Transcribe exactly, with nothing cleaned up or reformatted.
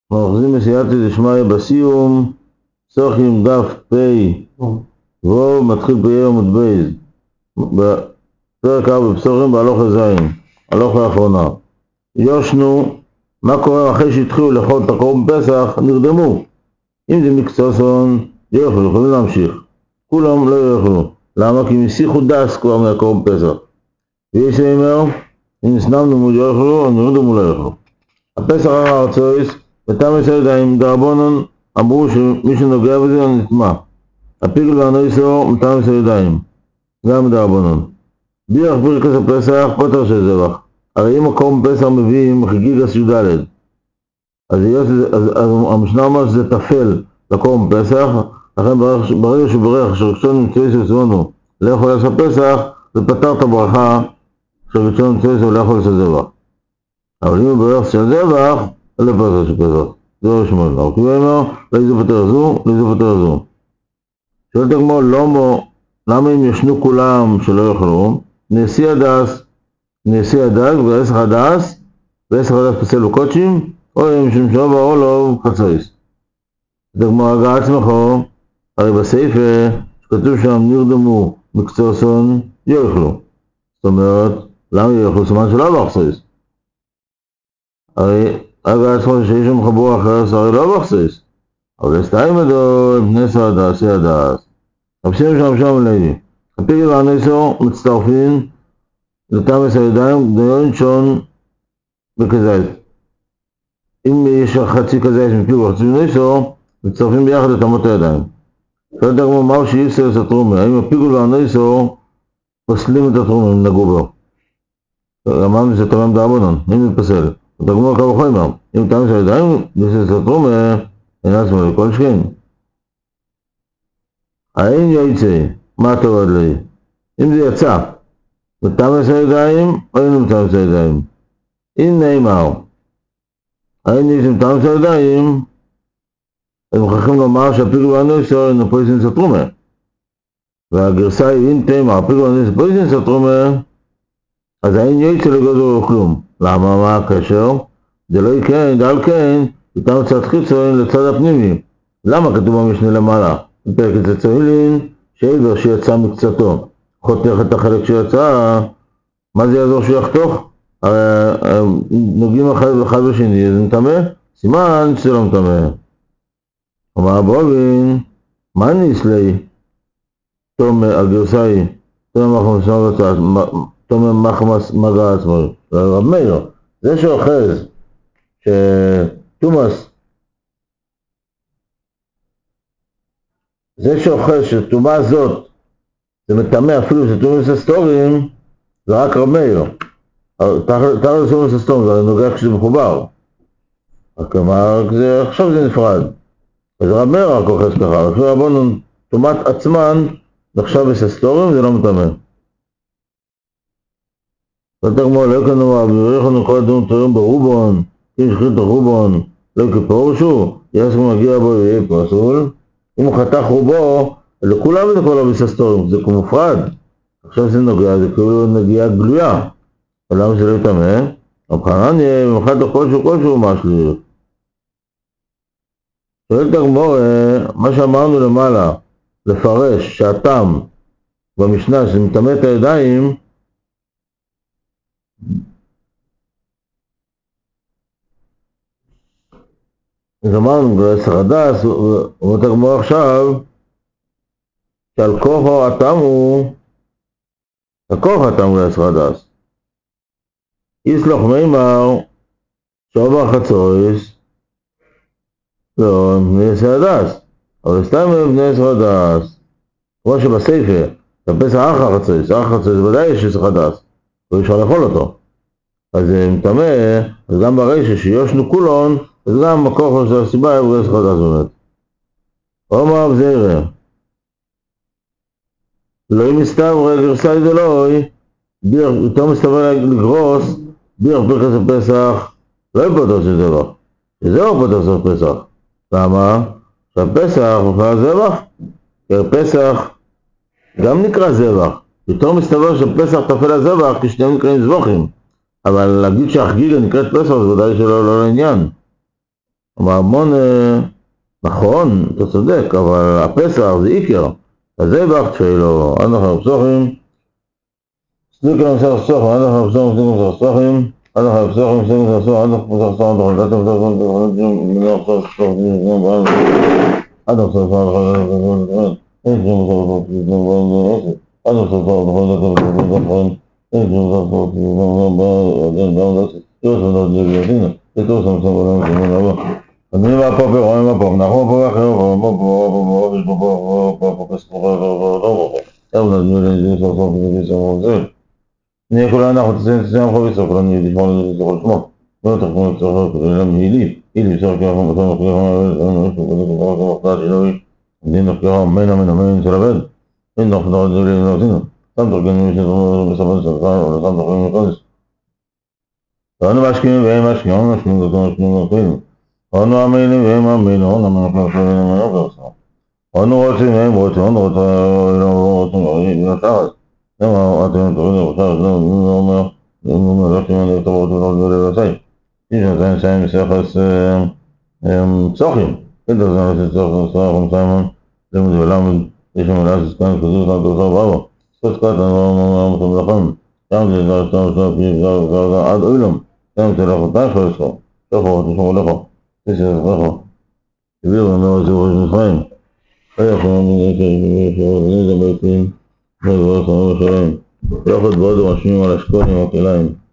מאוחזים בסייעתא דשמיא בסיום, סוכים דף פי, והוא מתחיל פי עמוד בייז, בפרק ארבע בפסורים בהלוכה זין, הלוכה האחרונה. יושנו, מה קורה אחרי שהתחילו לאכול את הקורבן פסח, נרדמו. אם זה מקצועסון, יאכלו, יכולים להמשיך. כולם לא יאכלו. למה? כי הם הסיחו דס כבר מהקורבן פסח. ויש שאומר, אם סנם נמוד יאכלו, או נרדמו לא יאכלו. הפסח הרצויס, ותמס הידיים דרבנן, אמרו שמי שנוגע בזה נטמא. הפיגל והנויסו, תמס הידיים, גם דרבנן. בירך ברכת הפסח, פטר של זבח. הרי אם הקורבן פסח מביאים חגיגת י"ד, אז, אז, אז המשנה אומר שזה תפל לקורבן פסח, לכן ברגע שברך שרצון מצווה של זמנו לאכול את הפסח, זה פתר את הברכה שרצון מצווה של לאכול את הזבח. אבל אם הוא ברך של זבח, זה פתר של פסח. זה לא שמונה. אבל כאילו אומר, לאיזה פתר זו, לאיזה פתר זו. שואלת הגמרא, למה אם ישנו כולם שלא יאכלו? נשיא הדס, נשיא הדס, ועסק הדס, ועסק הדס פסל וקודשים, או אם שמשוב האולוב חצויס. זאת הגמרא הגה עצמכו, הרי בספר שכתוב שם נרדמו מקצועסון, יאכלו. זאת אומרת, למה יאכלו? סימן שלא בחצויס. הרי הגה עצמכו שיש שם חבור אחר, זה הרי לא בחצויס. אבל הסתיים מדו, עם נסר הדס, הדס. חפשים שם שם לוי. הפיגל והנסו מצטרפים לתמס הידיים, דיון שון וכזית. אם יש חצי כזית מפיגל וחצי ונסו, מצטרפים ביחד לתמות הידיים. שואלת הגמרא, מהו שיפסל את התרומה? האם הפיגל והנסו פוסלים את התרומה, הם נגעו בו? אמרנו שזה תמם דרבנן, אם מתפסל. את הגמרא קו וחומר, אם תמס הידיים, ביפסל את התרומה, אין עצמו לכל שכן. האם יוצא? מה אתה עוד לי? אם זה יצא, בתמס הידיים או אין בתמס הידיים? אם נאמר, האם יש בתמס הידיים, הם מוכרחים לומר שהפיגל והנסו הם פויסין סתרומה. והגרסה היא אם תאמר, הפיגל והנסו פויסין סתרומה, אז האם יוצא לגודו כלום. למה? מה הקשר? זה לא יקן, דל כן, איתם צד חיצון לצד הפנימי. למה כתוב במשנה למעלה? בפרק אצל צהילין, שעבר שיצא מקצתו, חותך את החלק שיצא, מה זה יעזור שיחתוך? הרי נוגעים אחד בשני, אז נטמא? סימן שזה לא נטמא. אמר בובין, מה ניסלי? תומר, הגרסה היא, תומר מחמס מגע עצמו, רב מאיר, זה שאוחז, שתומאס, זה שאוחז שתומה זאת, זה מטמא אפילו שתומאס הסטורים, זה רק רב מאיר. תחת תומאס הסטורים, זה נוגע כשזה מחובר. רק אמר, עכשיו זה נפרד. אז רב מאיר רק אוחז ככה, אפילו רבונון, תומת עצמן, נחשב בססטורים, זה לא מטמא. זאת הגמרא, לא כנוע, ובריחנו כל הדברים תורים ברובון, אם שחית הרובון, לא כפורשו, יעש הוא מגיע בו ויהיה פרסול. אם הוא חתך רובו, לכולם זה כבר לא בססטורים, זה כמו מופרד. עכשיו זה נוגע, זה כאילו נגיעה גלויה. למה זה לא יטמא? הבחנן יהיה, ומחת כלשהו כלשהו משהו. שואלת הגמרא, מה שאמרנו למעלה, לפרש שהטעם במשנה שמטמא את הידיים, אז אמרנו, בעשר הדס, אומרת הגמרא עכשיו, שעל כוחו הטעם הוא, הכוח הטעם הוא בעשר הדס. יסלוח מימר, שעובר חצויס, לא, בני עשר הדס. אבל סתם בני עשר הדס, כמו שבספר, תפס אחר חצויס, אחר חצויס, ודאי יש עשר הדס, לא אפשר לאכול אותו. אז זה מטמא, אז גם ברישה שיושנו כולון, אז גם הכוח של הסיבה היה בגלל עשר הדס באמת. אומר בזירה, לא אם מסתבר גרסה זה לא, יותר מסתבר לגרוס, בירך ברכת הפסח, לא יפתור של זבח, שזהו פתור של פסח. למה? שהפסח בכלל זבח, כי הפסח גם נקרא זבח. יותר מסתבר שפסח תפל הזבח, כי שניהם נקראים זבוחים. אבל להגיד שהחגיגה נקראת פסח, זה ודאי שלא לא לעניין. המון, נכון, אתה צודק, אבל הפסח זה איקר, אז זה באחת שלו, עד אחר פסוחים, סליקה מסך סוחים, עד אחר פסוחים, סליקה מסך סוחים, עד אחר פסוחים, סליקה מסך סוחים, עד אחר פסוחים, סליקה מסך סוחים, עד אחר פסוחים, אני va פה ורואים מה פה, אנחנו פה ואחרים, רואים פה פה, יש פה פה, פה, פה, פה, פה, פה, נהיה כולה אנחנו תציין תציין אנחנו בסוף, לא נהיה לשמור לזה לכל שמו. לא תחכמו לצורך כדי להם הילי, הילי בסוף ככה אנחנו מצאים מחליחה, מחליחה שינוי, דין נחקרה, מן אמן אמן של הבד, אין נחקרה את זה לי נעשינו, סתם תרכן מי שזרמו בסבן סלחה, או סתם תרכן מקודש. ואנו משקיעים והם משקיעים, אנו משקיעים זאת משקיעים ואחרים. אנו אמינים והם אמינים, אנו אמינים והם אמינים, אנו רוצים והם רוצים, אנו רוצים והם רוצים, למה אתם תורידו עכשיו, לא אומר, לא אומר, לא שימן לי טובות ולא גדול לבצעי. איש נתן נסיים מסייחס צוחים. איתו זה נעשה צוחים, צוחים, מסיימן, למד ולמד, יש שם מלאס הסכן, כזו סתם תורסה ברבא. ספוץ קטן, לא אומר, לא מלאכם. שם זה זה, שם זה, פי, זה, זה, זה, עד אוילום. שם זה לך, תן לך לסחו. שופו, תשמעו לך. תשמעו לך. תביאו, אומר, זה ראש מצרים. היה חמם, זה זה ביתים. זה דבר סמם שלהם. יחד בעוד משמיעים על השקונים הכליים.